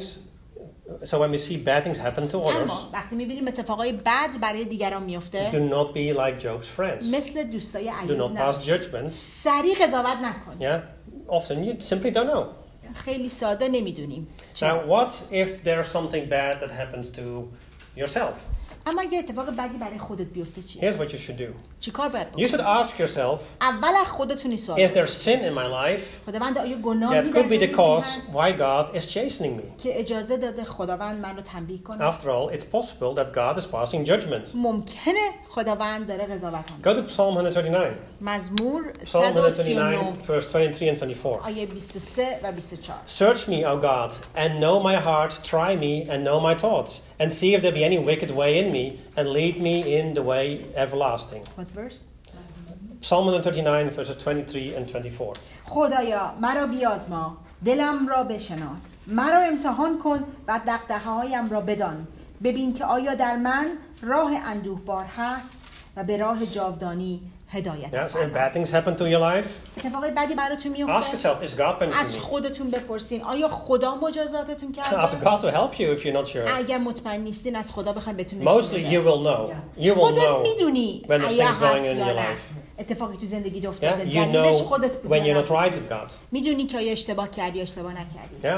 So when we see bad things happen to others, اما وقتی میبینیم اتفاقای بد برای دیگران میفته do not be like Job's friends. مثل دوستای Do ایوب not pass نباش. judgment. سریع قضاوت نکن. Yeah, often you simply don't know. خیلی ساده نمیدونیم. Now, what if there's something bad that happens to yourself? اما اگه اتفاق بدی برای خودت بیفته چی؟ Here's what you should do. چیکار باید You بکنی؟ should ask yourself, اول از خودتونی سوال is کنید. there sin in my life خداوند آیا گناهی that در could be the زندگیم cause هست why God is chastening me? که اجازه داده خداوند من رو تنبیه کنه؟ After all, it's possible that God is passing judgment. ممکنه خداوند داره قضاوت Go کنه. to Psalm one thirty-nine. مزمور Psalm صد و سی و نه one thirty-nine, verse twenty-three and twenty-four. آیه بیست و سه و بیست و چهار. Search me, O God, and know my heart. Try me and know my thoughts, and see if there be any wicked way in me, and lead me in the way everlasting. What verse? Psalm one thirty-nine, verses twenty-three and twenty-four. خدایا مرا بیازما، دلم را بشناس، مرا امتحان کن و دغدغه‌هایم را بدان. ببین که آیا در من راه اندوهبار هست و به راه جاودانی هدایت Yeah, so if فرما. bad things happen to your life, اتفاقای بدی براتون ask میفته؟ yourself, is God از punishing me? خودتون بپرسین آیا خدا مجازاتتون Ask کرده؟ God to help you if you're not sure. اگر مطمئن نیستین از خدا بخواید بهتون Mostly نشون you بده. will know. You will خودت know میدونی when there's ایا things going هست in یا your نه. life. اتفاقی تو زندگی Yeah, افتاده you دلیلش know خودت بود when یا you're not نه. right with God. میدونی که آیا اشتباه کردی یا اشتباه نکردی. Yeah,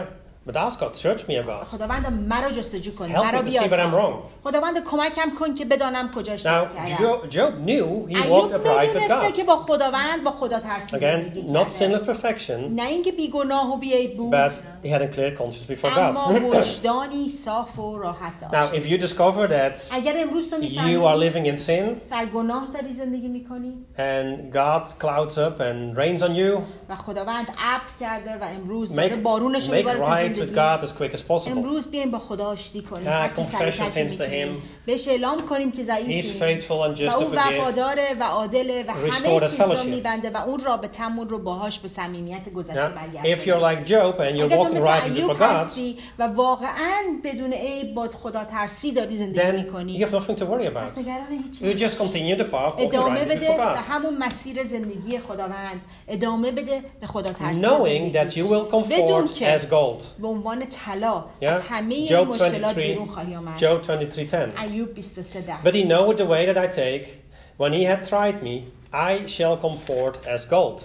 But ask God, search me about. خداوند مرا جستجو کن، Help مرا me to see where I'm بیازمای. wrong. خداوند کمکم کن که بدانم کجا Now, اشتباه کردم. Jo- Job knew he ایوب walked upright with میدونسته که God. با خداوند با خدا ترسی زندگی Again, not کرده. sinless perfection, نه اینکه بیگناه و بی‌عیب بود، but he had a clear conscience before اما God. وجدانی صاف و راحت Now, داشت. if you discover that اگر امروز تو you are می‌فهمی living in sin در گناه داری زندگی می‌کنی and God clouds up and rains on you, و خداوند ابر کرده و امروز make, داره بارونش رو make می‌باره تو right with زندگی، God as quick as possible. امروز بیایم با خدا آشتی کنیم، Yeah, هر چه confess سریعتر your که sins to می‌تونیم. him. بهش اعلام کنیم که He's ضعیفیم faithful and و just to او forgive. وفاداره و عادله و همه Restore that چیز را fellowship. میبنده و اون رابطمون رو باهاش به صمیمیت گذشته Yeah? برگردونه. If you're like Job and you're اگه تو walking مثل rightly ایوب before God, هستی و واقعا بدون عیب با خدا ترسی داری زندگی then میکنی، you have nothing to worry پس about. نگران هیچی You نباش. just continue the path walking ادامه rightly بده before به God, همون مسیر زندگی خداوند، ادامه بده به خدا ترسی knowing that زندگی. you will come بدون forth که as gold. به عنوان طلا Yeah? از همه این Job مشکلات twenty-three, بیرون خواهی آمد. Job twenty-three ten. ایوب بیست و سه ده. But he knoweth the way that I take. When he had tried me, I shall come forth as gold.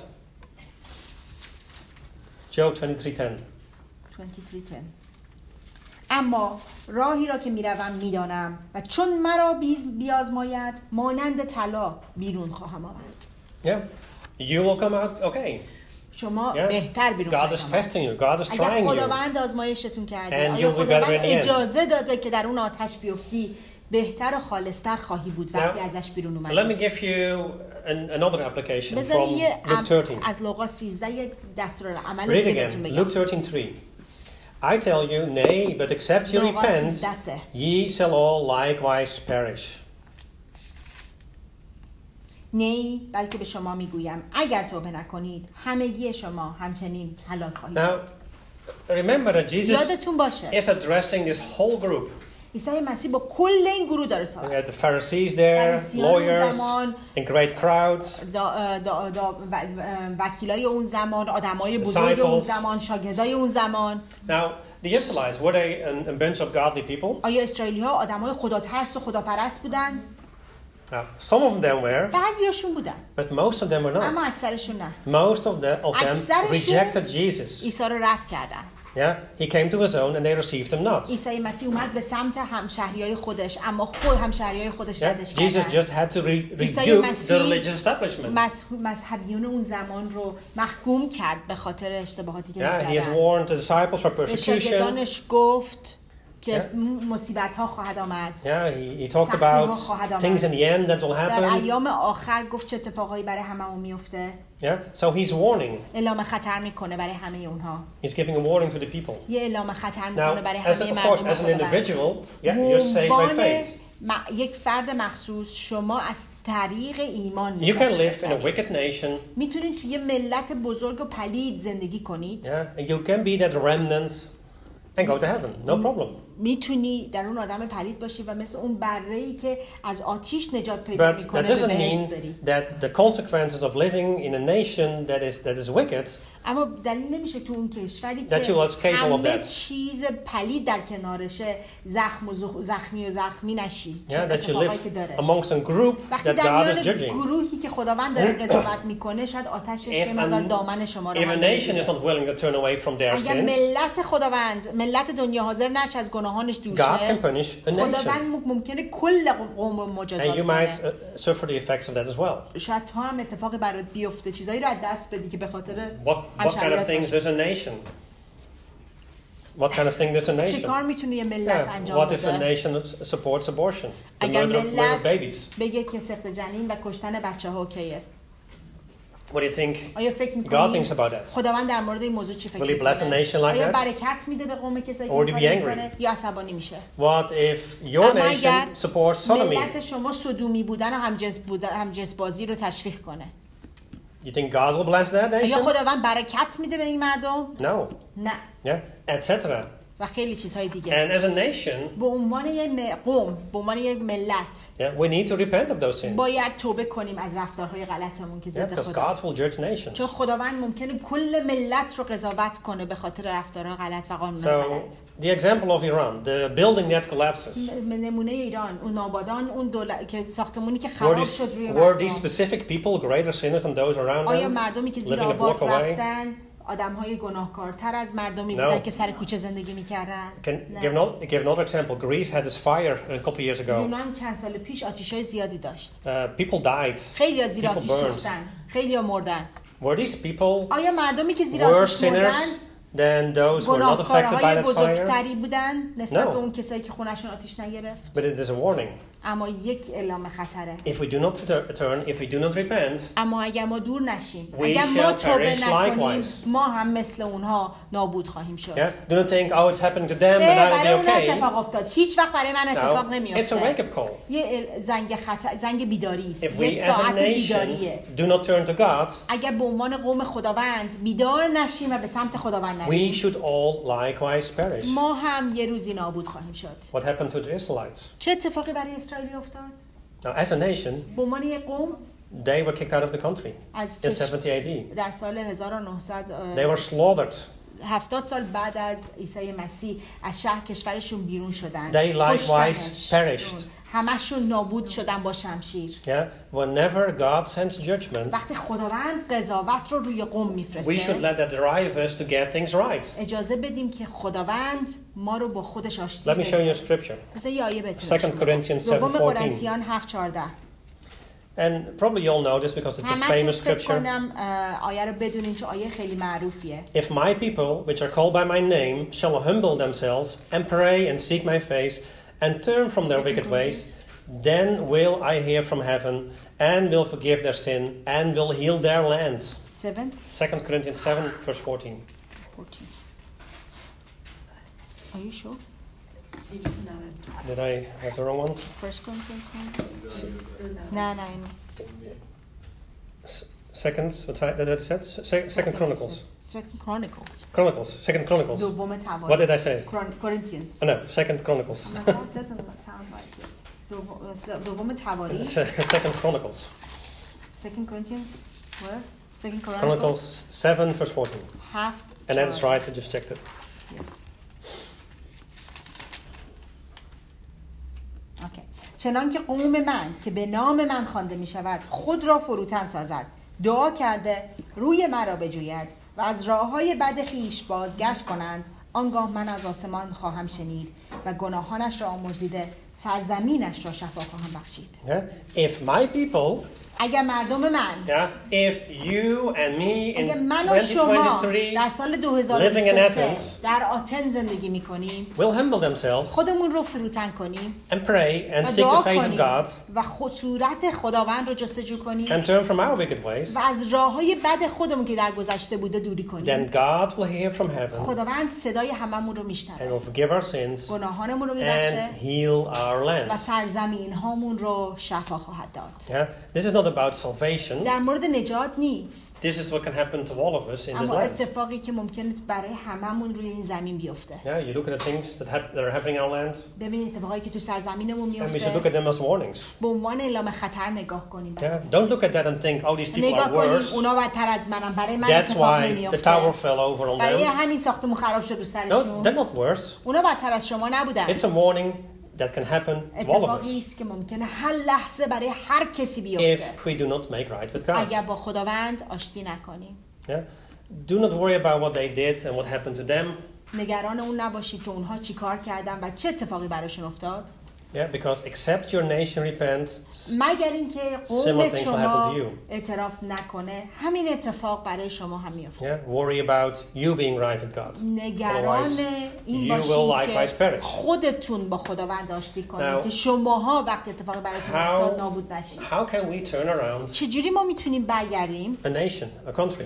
Job twenty-three ten. twenty-three ten. اما راهی را که میروم میدانم و چون مرا بیز بیازماید مانند طلا بیرون خواهم آمد. Yeah. You will come out okay. شما Yeah. بهتر بیرون God خواهید is آمد. testing you. God is اگر trying you. خداوند آزمایشتون کرده، And آیا you'll be better خداوند in the end. اجازه داده که در اون آتش بیفتی، بهتر و خالصتر خواهی بود وقتی Now, ازش بیرون Let me اومدی. give you an, another application بذاری from یه Luke thirteen. از لوقا سیزده یه دستورالعمل Read دیگه بهتون again. بگم. Luke thirteen three. I tell you, nay, but except you لوقا repent, سیزده سه. ye shall all likewise perish. نه بلکه به شما میگویم اگر توبه نکنید همگی شما همچنین هلاک خواهید Now, شد. remember that Jesus یادتون باشه is addressing this whole group. عیسی مسیح با کل این گروه داره We صحبت. had the Pharisees there, فریسیان اون lawyers, زمان، and great crowds. دا دا دا و- وکیلای اون زمان، آدمای بزرگ اون Disciples. زمان، شاگردای اون زمان. Now, the Israelites, were they a, a bunch of godly people? آیا اسرائیلی ها آدمای خدا ترس و خدا پرست بودن؟ Now, some of them were, بعضیاشون بودن but most of them were اما not. اکثرشون نه. Most of, the, of them اکثرشون rejected Jesus. عیسی رو رد کردن. Yeah, he came to his own and they received him not. عیسی مسیح اومد به سمت همشهریای خودش اما خود همشهریای خودش Yeah, ردش Jesus کردن. just had to re- عیسی rebuke the مسیح religious establishment. مذ- مذهبیون اون زمان رو محکوم کرد به خاطر اشتباهاتی که Yeah, he has می‌کردن. warned the disciples for به persecution. شاگردانش گفت که Yeah. مصیبت ها خواهد آمد. Yeah, he, he talked سختی ها about خواهد آمد. things in the end that will در happen. ایام آخر گفت چه اتفاقایی برای هممون میفته. Yeah, so he's warning. اعلام خطر میکنه برای همه اونها. He's giving a warning to the people. یه اعلام خطر میکنه Now, برای as همه of course, مردم as an خداوند. individual, yeah, you're saved by عنوان faith. م- یک فرد مخصوص شما از طریق ایمان You can live in a wicked nation. میتونید توی یه ملت بزرگ و پلید زندگی کنید. Yeah, and you can be that remnant and go to heaven. No problem. میتونی در اون آدم پلید باشی و مثل اون بره‌ای که از آتیش نجات پیدا But that میکنه به doesn't بهشت mean بری. that the consequences of living in a nation that is that is wicked, اما دلیل نمیشه تو اون کشوری That که you was capable of همه that. چیز پلید در کنارشه زخم و زخ- زخمی و زخمی نشی. yeah, چون that you اتفاقایی live که داره. amongst a group وقتی that در God is میان judging. گروهی که خداوند داره قضاوت میکنه شاید آتشش If یه مقدار an- دامن شما رو If a هم nation بگیره. is not willing to turn away from their اگر sins, ملت خداوند ملت دنیا حاضر نشه از گناهانش God can دوشه punish a nation. خداوند ممکنه کل قوم رو And مجازات you might کنه. uh, suffer the effects of that as well. شاید تو هم اتفاقی برات بیفته چیزایی رو از دست بدی که به خاطر What, what kind of همشهریت things باشه. does a nation? What kind of thing does a چه nation? کار میتونه یه ملت Yeah, انجام what if a بده؟ nation supports abortion, the اگر murder of, murder of ملت babies? بگه که سخت جنین و کشتن بچه ها اوکیه. What do you think آیا فکر God میکنی thinks about that? خداوند در مورد این موضوع چی فکر Will he bless a میکنه؟ nation like آیا that? برکت میده به قوم کسایی که Or این to کار be angry? میکنه یا عصبانی میشه؟ What if your اما اگر nation supports sodomy? ملت شما سدومی بودن و همجنس بودن همجنس بازی رو تشویق کنه؟ You think God will bless that آیا nation? خداوند برکت میده به این مردم؟ No. نه. Yeah, et cetera. و خیلی چیزهای دیگه. And as a nation, به عنوان یک م- قوم، به عنوان یک ملت yeah, we need to repent of those sins. باید توبه کنیم از رفتارهای غلطمون که Yeah, ضد because God خداست. will judge nations. چون خداوند ممکنه کل ملت رو قضاوت کنه به خاطر رفتارهای غلط و قانونهای So, غلط. the example of Iran, the building that collapses, م- نمونه ایران، اون نابادان، اون دولت که ساختمونی که were خراب these, شد روی were these مردم. specific people greater sinners than those around آیا them? مردمی که زیر living a آباد block away? رفتن آدم‌های گناهکارتر از مردمی No. بودن که سر کوچه زندگی می‌کردن. Can give another, give another example. Greece had this fire a couple of years ago. یونان چند سال پیش آتش‌های زیادی داشت. Uh, people died. خیلی زیر People آتش burned. سوختن. خیلی مردن. Were these people آیا مردمی که زیر worse آتش مردن sinners than those who were not affected by گناهکارهای that fire? بزرگتری بودن نسبت No. به اون کسایی که خونشون آتش نگرفت؟ But it is a warning. اما یک اعلام خطره. If we do not turn, if we do not repent, اما اگر ما دور نشیم، We اگر shall ما توبه perish نکنیم، likewise. ما هم مثل اونها نابود خواهیم شد. yeah? Do not think, oh, it's happening to them, and اه، I برای will اون be okay. اتفاق افتاد. هیچ وقت برای من اتفاق No, it's a نمیافته. wake-up call. یه ال- زنگ خطر، زنگ بیداری است. If we یه as a ساعت nation بیداریه. do not turn to God, اگر به عنوان قوم خداوند بیدار نشیم و به سمت خداوند we نریم، should all likewise perish. ما هم یه روزی نابود خواهیم شد. What happened to the Israelites? چه اتفاقی برای اسرائیل افتاد؟ Now, as a nation, به عنوان یک قوم they were kicked out of the country از in کش- seventy A D. در سال هزار و نهصد They were slaughtered. هفتاد سال بعد از عیسی مسیح از شهر کشورشون بیرون شدن. They likewise کشتنش. perished. همشون نابود شدن با شمشیر. Yeah, whenever God sends judgment, وقتی خداوند قضاوت رو روی قوم we should میفرسته، let that drive us to get things right. اجازه بدیم که خداوند ما رو با خودش آشتی Let me show بده. you a scripture. بذار یه آیه بهتون Second Corinthians seven دوم fourteen. قرنتیان هفت چهارده. And probably you all know this because it's a همتون famous فکر scripture. کنم اه، آیه رو بدونین چون آیه خیلی معروفیه. If my people, which are called by my name, shall humble themselves and pray and seek my face and turn from their Second wicked ways, then will I hear from heaven and will forgive their sin and will heal their land. seven Second Corinthians seven, verse fourteen. fourteen. Are you sure? Did I have the wrong one? First Corinthians one? نه نه این S- Second, what's that, that said? Se- Second Chronicles. Second Chronicles. Chronicles. Second Chronicles. دوم What تواری. did I say? Chron- Corinthians. Oh, no, Second Chronicles. No, that doesn't sound like it. دوم- س- دوم تواری. Second Chronicles. Second Corinthians. Where? Second Chronicles. Chronicles seven, verse fourteen. هفت. And that is چهار. right, I just checked it. Yes. Okay. چنان که قوم من که به نام من خوانده می شود خود را فروتن سازد، دعا کرده روی مرا بجوید و از راه های بد خیش بازگشت کنند، آنگاه من از آسمان خواهم شنید و گناهانش را آمرزیده سرزمینش را شفا خواهم بخشید. Yeah? If my people, اگر مردم من yeah, if you and me in اگر من و شما twenty twenty-three در سال دو هزار و living in بیست و سه Athens در آتن زندگی می کنیم، will humble themselves خودمون رو فروتن کنیم and pray and و seek دعا the face of کنیم God و خود صورت خداوند رو جستجو کنیم and turn from our wicked ways, و از راه های بد خودمون که در گذشته بوده دوری کنیم، then God will hear from heaven خداوند صدای هممون رو and میشنوه، will forgive our sins گناهانمون رو میبخشه and heal our و land. سرزمین هامون رو شفا خواهد داد. Yeah? This is not about salvation. در مورد نجات نیست، This is what can happen to all of us in this اما land. اتفاقی که ممکنه برای هممون روی این زمین بیفته. Yeah, you look at the things that, hap- that are happening in our land, ببینید اتفاقایی که تو سرزمینمون and we should look میفته at them as warnings. به عنوان اعلام خطر نگاه کنیم. Yeah? Don't look at that and think, oh, these people نگاه are کنیم worse. اونا بدتر از منن، برای من That's اتفاق why the نمیفته. tower fell over on برای them. همین ساختمون خراب شد رو No, سرشون. they're not worse. اونا بدتر از شما نبودن. It's a warning that can happen to all of اتفاقی us است که ممکنه هر لحظه برای هر کسی بیفته if we do not make right with God. اگر با خداوند آشتی نکنیم. Yeah? Do not worry about what they did and what happened to them. نگران اون نباشید که اونها چی کار کردن و چه اتفاقی براشون افتاد، Yeah, because except your nation repents, مگر اینکه Similar قوم things will شما happen to you. اعتراف نکنه همین اتفاق برای شما هم میفته. yeah, worry about you being right with God. نگران Otherwise, این you will باشید likewise که perish. خودتون با خداوند آشتی کنید Now, که شماها وقتی اتفاقی براتون how- افتاد نابود نشید. How can we turn around چجوری ما میتونیم برگردیم a nation, a country?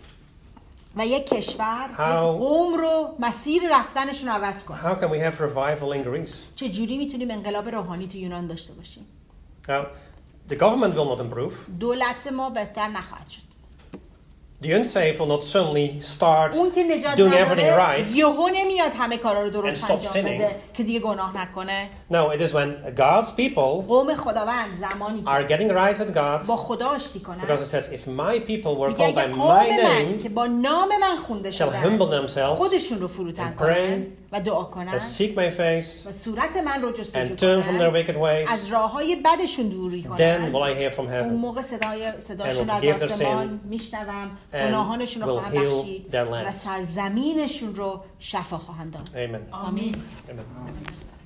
و یک کشور How- یک قوم رو مسیر رفتنشون رو عوض کنیم؟ How can we have revival in Greece? چجوری میتونیم انقلاب روحانی تو یونان داشته باشیم؟ Now, the government will not improve. دولت ما بهتر نخواهد شد. The unsaved will not suddenly start اون که نجات doing everything نداره right. یهو نمیاد همه کارا رو درست And stop انجام sinning. بده که دیگه گناه نکنه. No, it is when God's people قوم خداوند زمانی are که getting right with God, با خدا آشتی because کنن، it says, if my people were میگه called by اگه my قوم من name, که با نام من خونده shall humble شدن themselves خودشون رو فروتن and کنن pray و دعا کنن and seek my face و صورت من رو جستجو and turn from their کنن، wicked ways, از راه های بدشون دوری then کنن، will I hear from اون heaven. موقع صدای صداشون And will از forgive their آسمان میشنوم گناهانشون رو will خواهم heal بخشید their و lands. سرزمینشون رو شفا خواهم داد. Amen. آمین. Amen.